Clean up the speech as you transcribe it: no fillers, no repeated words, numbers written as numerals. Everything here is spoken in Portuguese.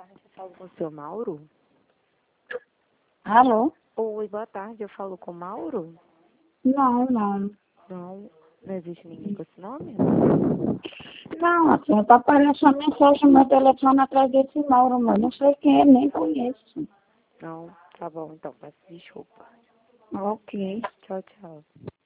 tarde, eu falo com o seu Mauro? Alô? Oi, boa tarde, eu falo com o Mauro? Não, não. Não, não existe ninguém com esse nome? Não, assim, tá aparecendo uma mensagem no meu telefone atrás desse Mauro, mas não sei quem é, nem conheço. Não, tá bom, então, peço desculpa. Ok. Tchau, tchau.